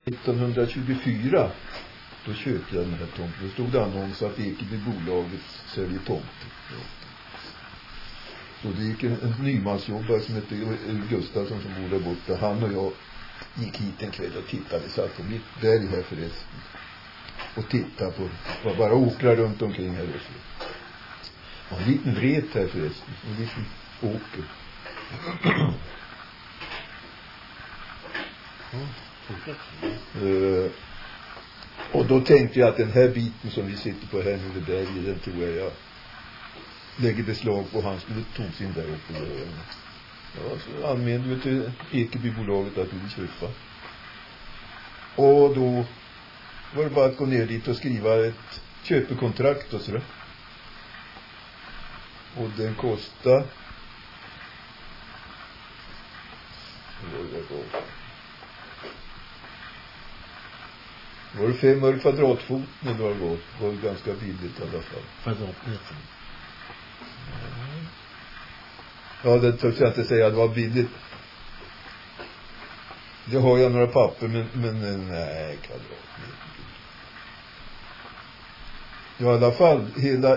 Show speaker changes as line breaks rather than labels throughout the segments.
1924 då köpte jag den här tomten. Då stod det annons att Ekeby-bolaget säljer tomter. Så det gick en nymansjobbare som hette Gustafsson som bor där borta. Han och jag gick hit en kväll och tittade. Vi satt på mitt berg här förresten. Och tittade på bara åkrar runt omkring här uppe. Och en liten ret här förresten. En liten åker. Och då tänkte jag att den här biten som vi sitter på här nu vid berget, den tror jag lägger beslag på. Han skulle ta sin där uppe. Ja, så anmälde vi till Ekeby-bolaget att vi vill köpa. Och då var det bara att gå ner dit och skriva ett köpekontrakt och sådär. Och den kostar var det 5 öre kvadratfot när det var gått. Det var ganska billigt i alla fall.
Kvadratmeter.
Ja, det törs jag inte säga. Det var billigt. Det har jag några papper, men nej, kvadratmeter. Ja, i alla fall, hela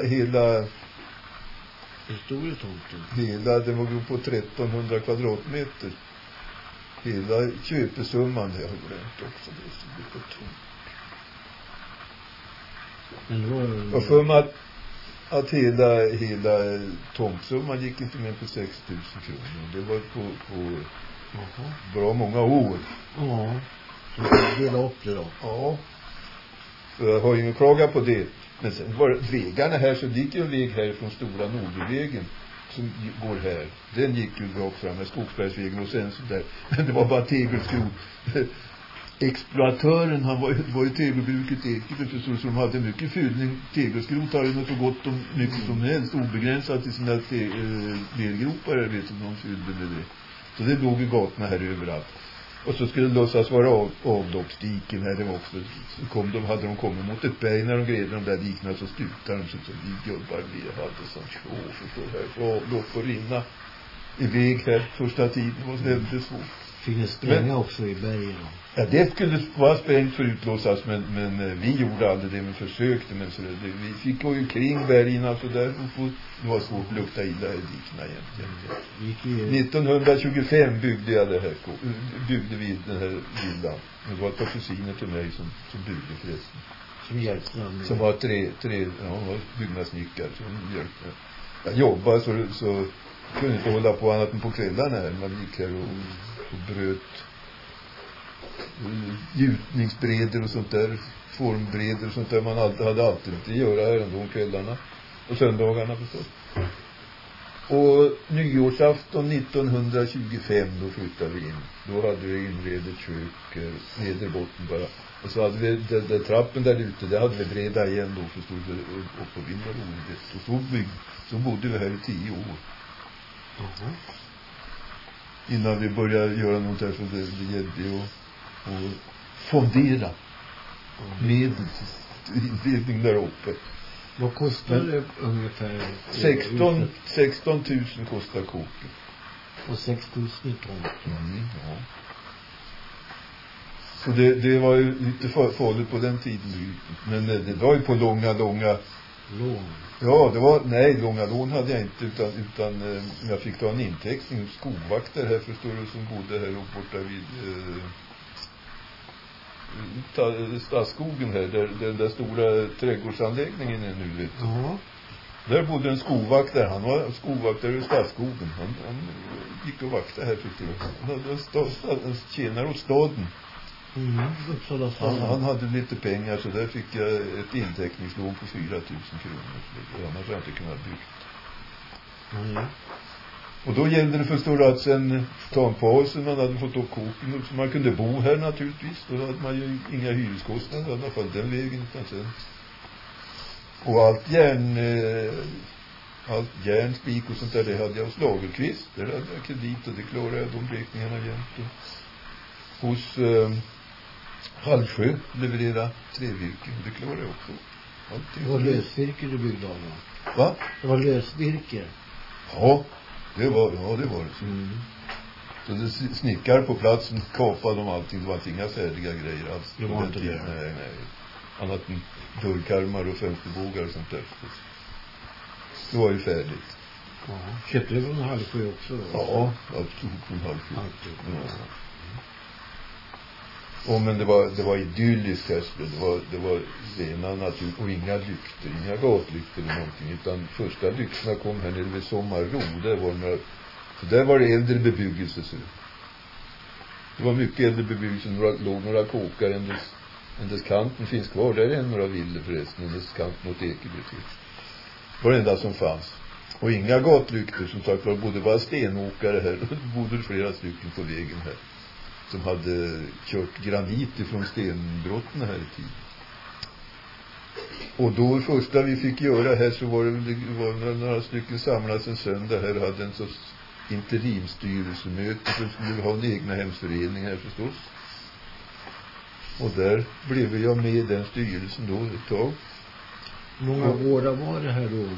hur stor är tomten?
Hela, det var på 1300 kvadratmeter. Hela köpesumman, det har jag glömt också. Det stod på tom. Och för mig att hela tomtsumman gick inte mer på 6 000 kronor. Det var på bra många år.
Ja, så det dela upp det då.
Ja, så jag har ingen klaga på det. Men sen var vägarna här, så gick ju en väg här från Stora Nordbyvägen som går här. Den gick ju rakt fram med Skogsbergsvägen och sen så där. Men det var bara tegelskrot. Exploatören, han var ju tegelbruket Ekeby, så de hade mycket fyllning. Tegelskrot hade något så gott om mycket som helst, obegränsat i sina lergropar, jag vet inte om de fyllde med det. Så det låg i gatorna här överallt. Och så skulle det låtsas vara avloppsdiken här, det var också, så hade de kommit mot ett berg när de grävde de där dikna, så stutade de så vi gubbar vi hade sån förstår här, för avlopp och rinna iväg här första tiden, det var väldigt svårt.
Fick ni spränga också i bergen?
Ja, det skulle vara sprängt för utlåsas, men vi gjorde aldrig det, men försökte, men så vi fick gå ju kring bergen, alltså där, det var svårt att lukta illa i dikna egentligen. 1925 byggde vi den här villan. Det var ett par kusiner till mig som byggde förresten.
Som hjälpte dem?
Som var var byggnadsnickare som hjälpte. Jag jobbade så kunde inte hålla på annat än på kvällarna här. Man gick här och bröt gjutningsbreder och sånt där, formbreder och sånt där. Man hade alltid inte göra här ändå om kvällarna och söndagarna förstås. Och nyårsafton 1925 då flyttade vi in. Då hade vi inredet kök, nederbotten bara. Och så hade vi den trappen där ute, där hade vi breda igen då, förstod vi, upp på vinden. Och så bodde vi här i 10 år. Innan vi började göra något här, för det gällde att fondera medel till inredning där uppe.
Vad kostar det ungefär?
16 000 kostar kåken.
Och 6 000 i tomten.
Ja. Så det var ju lite farligt på den tiden. Men det var ju på långa lån. Ja, det var, nej, långa lån hade jag inte, utan jag fick ta en inteckning. Skogvakter här, förstår du, som bodde här och borta vid Stadsskogen här, där den stora trädgårdsanläggningen är nu, vet du. Där bodde en skogvaktare, han var skogvaktare i Stadsskogen. Han gick och vaktade här, förstår du. Han hade tjänare åt staden. Han hade lite pengar, så där fick jag ett inteckningslån på 4 000 kronor. Annars hade jag inte kunnat bygga. Och då gällde det förstår att sen ta en paus, man hade fått upp koken, så man kunde bo här naturligtvis. Då hade man ju inga hyreskostnader i alla fall den vägen. Sen. Och allt järn, spik och sånt där, det hade jag hos Lagerqvist. Där hade jag kredit och det klarade jag de räkningarna jämt. Hos Halvsjö leverera trävirke, det klarade jag också.
Det var lösvirke du byggde av då?
Va?
Det var lösvirke?
Ja, det var det. Så det snickar på platsen, kapade de allting. Det var inga färdiga grejer alls.
Det var inte det.
Nej. Annat än dörrkarmar och fönsterbågar och sånt där. Det var ju färdigt.
Ja. Köpte du från Halvsjö också då?
Ja, jag tog från Halvsjö.
Ja.
Men det var idylliskt här. Det var rena natur och inga lyktor, inga gatlyktor eller någonting. Utan första lyktorna kom här nere vid Sommarro. Där var det äldre bebyggelse. Så. Det var mycket äldre bebyggelse. Låg några kåkar ändes kanten finns kvar. Där är några villor förresten. Ändes kanten mot Ekeby. Det var det enda som fanns. Och inga gatlyktor, som sagt var, bodde bara stenåkare här. Och bodde flera stycken på vägen här. Som hade kört granit ifrån stenbrotten här i tid. Och då första vi fick göra här så var det några stycken samlas en söndag här och hade en sorts interimstyrelsemöte som skulle ha en egna hemsförening här förstås. Och där blev jag med i den styrelsen då ett tag.
Hur många gårdar var det här då?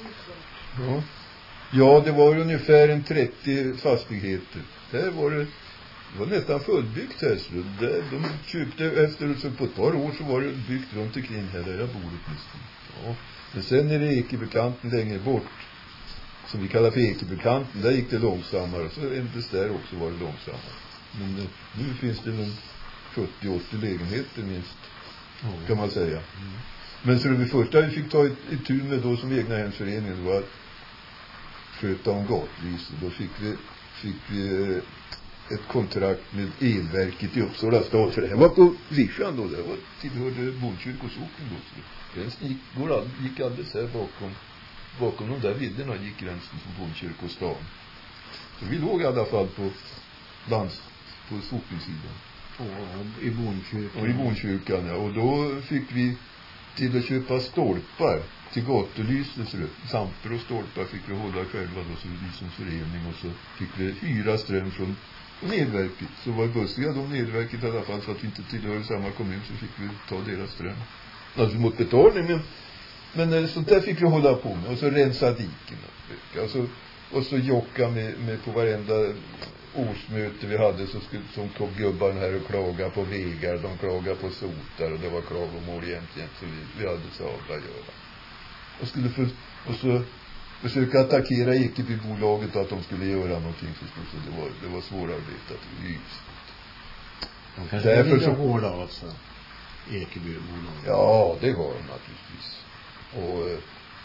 Ja, det var ungefär en 30 fastigheter. Där var det var nästan fullbyggt här. Så de köpte efter så på ett par år så var det byggt runt omkring här där jag bor åtminstone. Ja. Men sen är det Ekebykanten längre bort. Som vi kallar för Ekebykanten. Där gick det långsammare. Så ändes där också var det långsammare. Men nu finns det en 70-80 lägenheter minst. Kan man säga. Men så det första vi fick ta i tur med då som egna hemsföreningen var att sköta om gatlys. Då fick vi ett kontrakt med elverket i Uppsala stad. För det här var på Vischan då. Det var tillhörde Botkyrkosocken då. Den gick alldeles här bakom de där vidderna gick gränsen från Botkyrkostan. Så vi låg i alla fall på sockensidan.
I Botkyrkan.
Och i Botkyrkan, ja. Och då fick vi till att köpa stolpar till gatulyselse. Samper och stolpar fick vi hålla själva då, så vi som förening. Och så fick vi hyra ström från nedverket. Så var bussiga de nedverket i alla fall, så att vi inte tillhörde samma kommun, så fick vi ta deras ström. Alltså mot betalning, men sånt där fick vi hålla på med. Och så rensa diken. Och så jocka med på varenda årsmöte vi hade, som kom gubbarna här och klaga på vägar. De klagade på sotar och det var klagomål jämt. Så vi hade sabla att göra. Och så försöka attackera Ekebybolaget att de skulle göra någonting förstås. Så det var svårarbetat.
De kanske var lite hårda alltså, Ekebybolaget.
Ja, det var de naturligtvis. Och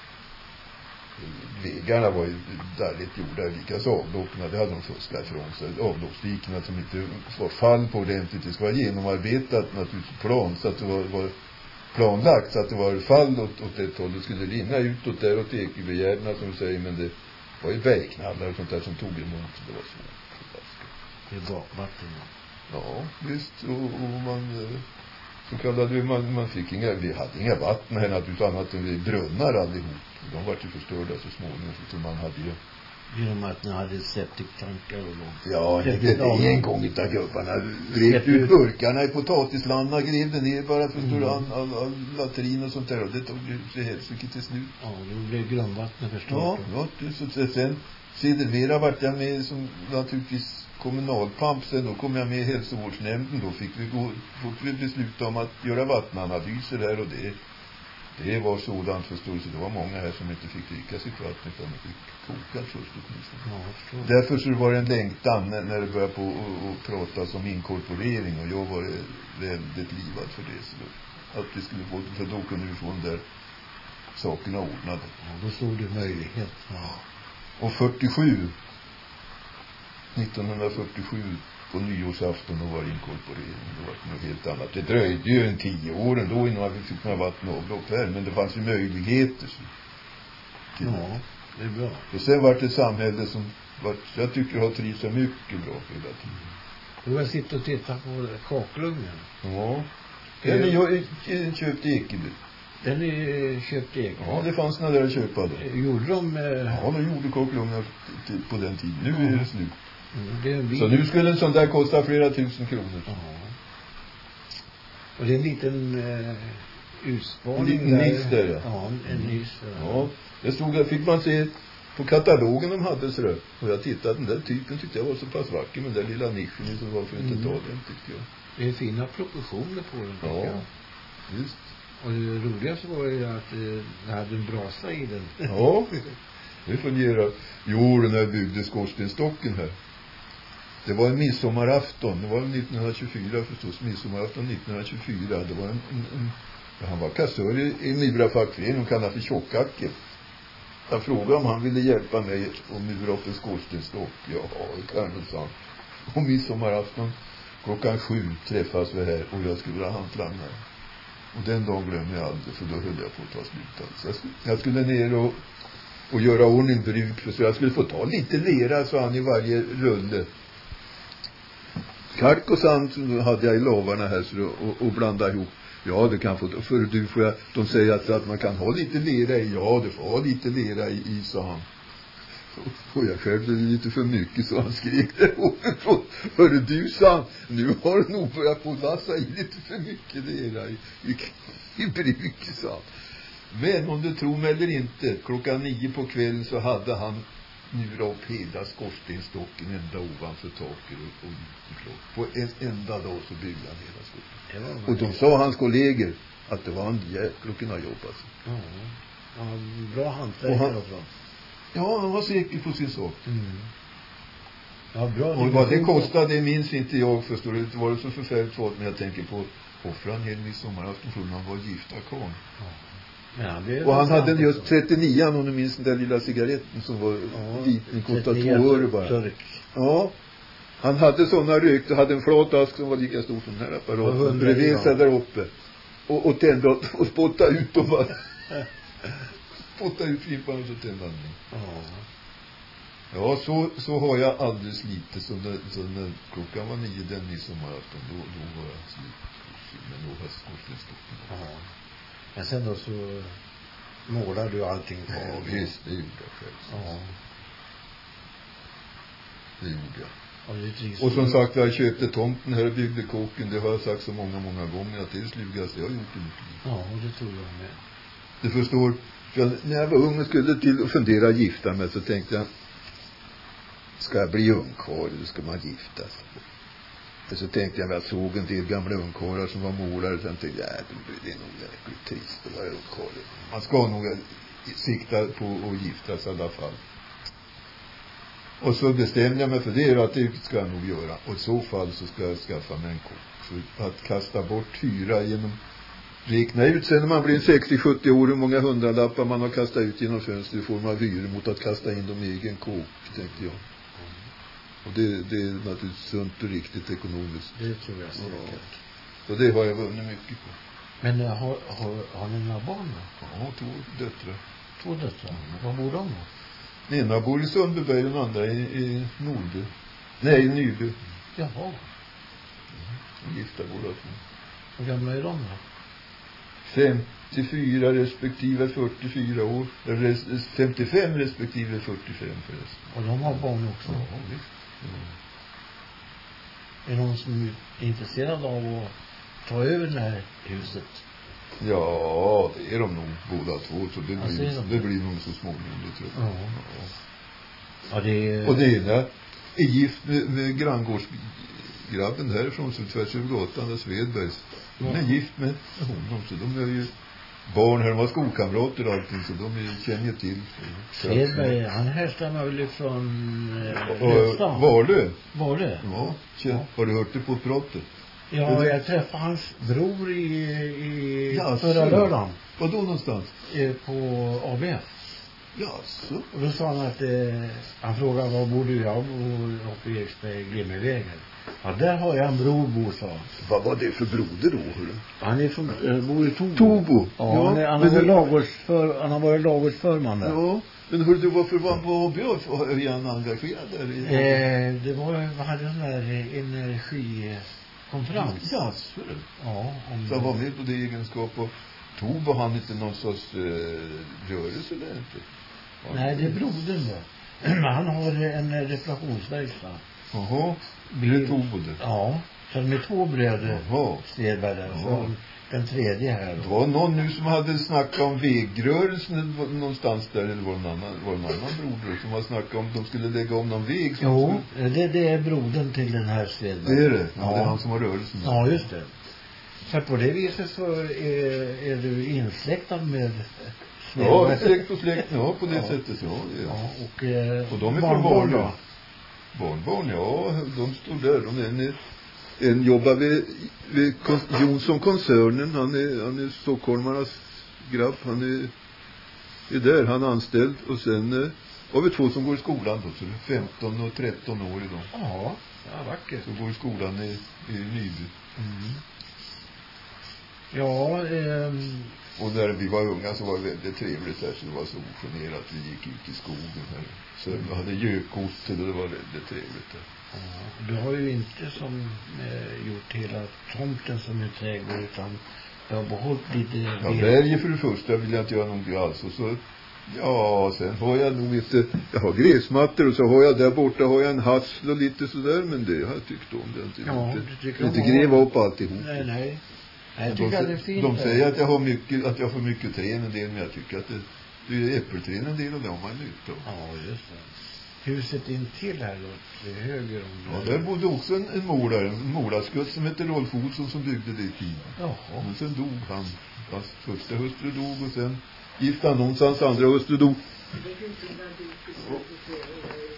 vägarna var ju därligt gjorda, likaså avloppna, det hade de fuskat från sig. Avloppsdikerna som inte var fall på ordentligt, det ska vara genomarbetat naturligtvis plan, så att det var planlagt, så att det var fall åt ett håll. Det skulle rinna utåt där åt Ekebygärderna som du säger, men det var ju bergknallar och sånt där som tog emot, så det var svårt.
Det är bakvatten.
Ja, visst, och man så kallade man fick vi hade inga vatten här naturligtvis, annat än brunnar allihop. De var ju förstörda så småningom, så man hade ju
genom att ni hade septiktankar och långt.
Ja, det en gång utav gubbarna grävt ut burkarna i potatislandarna, grävde ner bara för all latrin och sånt där, och det tog ju sig helsike till slut.
Ja, det blev grundvattnet förstås.
Ja, så sen sedermera vart jag med som naturligtvis kommunalpamp, sen då kom jag med i hälsovårdsnämnden. Då fick vi besluta om att göra vattenanalyser där, och det var sådant förståelse. Det var många här som inte fick dricka sitt vatten utan fick koka först åtminstone. Ja, därför så var det en längtan när det började på att pratas om inkorporering, och jag var väldigt livad för det, så att vi skulle få, för då kunde vi få den där sakerna ordnade.
Ja, då såg du möjlighet. Ja.
Och 1947 på nyårsafton då var inkorporering. Det var något helt annat. Det dröjde ju en 10 år då innan vi fick några vatten och avlopp här. Men det fanns ju möjligheter.
Ja, det är bra.
Och sen var det ett samhälle som jag tycker har trivs mycket bra hela tiden.
Du har sitta och titta på kakelugnen.
Ja. Den är köpt i Ekeby.
Den är köpt i Ekeby?
Ja, det fanns några där att köpa då.
Gjorde de?
Ja, de gjorde kakelugnar på den tiden. Nu är det slut. Så nu skulle en sån där kosta flera tusen kronor.
Ja. Och det är en liten utspaning
en liten niss där, ja.
Ja, en niss.
Ja, det stod där, fick man se på katalogen de hade så där. Och jag tittade, den där typen tyckte jag var så pass vacker med den där lilla nischen som var för inte ta den tyckte jag.
Det är fina proportioner på den.
Ja, just.
Och det roligaste var ju att det hade en brasa i den.
Ja, det fungerar. Jo, den här byggde skorstenstocken här. Det var en midsommarafton. Det var 1924 förstås. Midsommarafton 1924. Det var han var kassör i Nybra fackförening och kallade för Tjockacke. Jag frågade om han ville hjälpa mig att mura upp en skorstenstock. Ja, det kan han, sa han. Och midsommarafton klockan 7 träffas vi här och jag skulle vara hantlangare. Och den dagen glömde jag aldrig, för då höll jag på att ta slut. Alltså. Jag skulle ner och göra ordning bruk, för så jag skulle få ta lite lera, så han, i varje rulle. Kalk och sand hade jag i lavarna här så och blanda ihop. Ja, det kan få, för du får jag, de säger att man kan ha lite lera i. Ja, det får ha lite lera i, sa han. Och jag själv det lite för mycket, så han skrek där ovanifrån. Hörru du, sa han, nu har du nog börjat på lassa i lite för mycket lera i bruk, sa han. Men om du tror mig eller inte, klockan 9 på kvällen så hade han nu upp hela skorstenstocken ända ovanför taket och på en enda dag så byggde han hela skorsten. Och de sa hans kollegor att det var en jäkla att kunna jobba.
Ja, bra hantverkare också.
Ja, han var säker på sin sak.
Ja, bra.
Och vad det kostade, det minns inte jag, förstår du. Det var så förfärligt svårt, men jag tänker på offran hela midsommarafton för han var gifta karl.
Ja,
och han hade just 39, om du minns den där lilla cigaretten som var liten, kostade 2 öre bara.
Törk.
Ja, han hade sådana rök och hade en flat ask som var lika stor som den här apparaten. Bredvid sig där uppe. Och tända och spotta ut dem bara. Spotta ut fimpan och så tända den. Ja, så har jag alldeles lite. Så när klockan var 9 den midsommarafton, då var jag slut. Men då var skorstenstocken.
Ja. Men sen då så målar du allting på.
Ja, visst, det gjorde jag själv.
Ja.
Det gjorde jag.
Och
som sagt, jag köpte tomten här och byggde kåken. Det har jag sagt så många gånger att det är det slugaste jag har gjort i mitt liv.
Ja, och det tror jag med.
Du förstår, för när jag var ung och skulle till att fundera att gifta mig, så tänkte jag, ska jag bli ungkarl eller ska man gifta sig? Och så tänkte jag, jag såg en del gamla ungkarlar som var målare, och sen tänkte jag, det är nog jäkligt trist att vara ungkarl. Man ska nog sikta på att gifta sig i alla fall. Och så bestämde jag mig för det, att det ska jag nog göra. Och i så fall så ska jag skaffa mig en kock. Så att kasta bort hyra genom, räkna ut sen när man blir 60-70 år hur många hundralappar man har kastat ut genom fönster i form av hyror mot att kasta in dem i egen kåk, tänkte jag. Och det är naturligtvis sunt och riktigt ekonomiskt.
Det tror jag säkert.
Och det har jag vunnit mycket på.
Men har ni några barn då?
Ja, 2 döttrar.
2 döttrar? Var bor de då?
Den ena bor i Sundbyberg, den andra i Nordby. Nej, i Nyby.
Jaha.
Gifta båda 2.
Hur gamla är de då?
54 respektive 44 år. 55 respektive 45 förresten.
Och de har barn också?
Ja, visst.
Är någon som är intresserad av att ta över det här huset?
Ja, det är de nog båda 2. Så det blir nog så småningom, det tror jag.
Ja, det...
Och det ena är gift med granngårdsgrabben därifrån, så tvärs över gatan där Svedbergs. De är gift med honom, så de är ju barn här, de har skolkamrater och allting, så de känner ju till.
Svedberg, han härstammar väl ifrån Varlö?
Ja, har du hört det på pratet?
Ja, jag träffade hans bror i förra lördagen.
Var då någonstans?
På ABF.
Jaså?
Och då sa han att han frågade var bor du? Jag bor uppe i Eriksberg, Glimmervägen. Ja, där har jag en bror bor, sa han.
Vad var det för broder då? Hörru?
Han är från, bor i Tobo.
Tobo?
Ja, han har varit lagårdsförman där.
Ja, men hörru, varför var han på ABF? Är han engagerad där?
Det var, vi hade en sån där energikonferens.
Jaså?
Ja.
Så han var med på det egenskap och Tobo, han inte någon sorts rörelse eller inte?
Nej, det är brodern då. Han har en reparationsverkstad.
Jaha, blir det Tobo det?
Ja, så de är 2 bröder Svedberg där. Så den tredje här
Det
då.
var någon nu som hade snackat om vägrörelsen någonstans där, eller var en annan broder som har snackat om de skulle lägga om någon väg.
Jo, det är brodern till den här Svedberg.
Det är det?
Ja.
Det är han som har rörelsen.
Ja, just det. Så på det viset så är du insläktad med
Ja, släkt och släkt, ja, på det sättet, ja.
Ja,
och de är
barnbarn
från
då?
Barnbarn, ja, de står där. En jobbar vid Jonsson-koncernen, han är stockholmarnas grabb, han är där, han är anställd. Och sen har vi 2 som går i skolan då, så det är 15 och 13 år idag.
Ja, vackert.
Så går i skolan i Nyby.
Mm. Ja,
och när vi var unga så var det väldigt trevligt där, så det var så ogenerat. Vi gick ut i skogen här. Så vi hade gökotter och det var väldigt trevligt där.
Ja, du har ju inte som gjort hela tomten som en trädgård, utan du har behållit lite...
Ja, berget för det första vill jag inte göra någonting alls. Och så, ja, sen har jag nog inte... Jag har gräsmattor och så har jag där borta har jag en hassel och lite sådär, men det har jag tyckt om. Det inte, inte gräva upp alltihop.
Nej. Jag tycker att det är fint.
De säger att jag har för mycket trän en del, men jag tycker att det är äppelträn en del och det har man nytta av.
Ja, just det. Huset intill här då, till höger om
det. Ja, där bodde också en morarskutt som heter Rolf Olsson som byggde det i tiden.
Jaha.
Men sen dog han. Hans första hustru dog och sen gifte han någonstans andra hustru dog.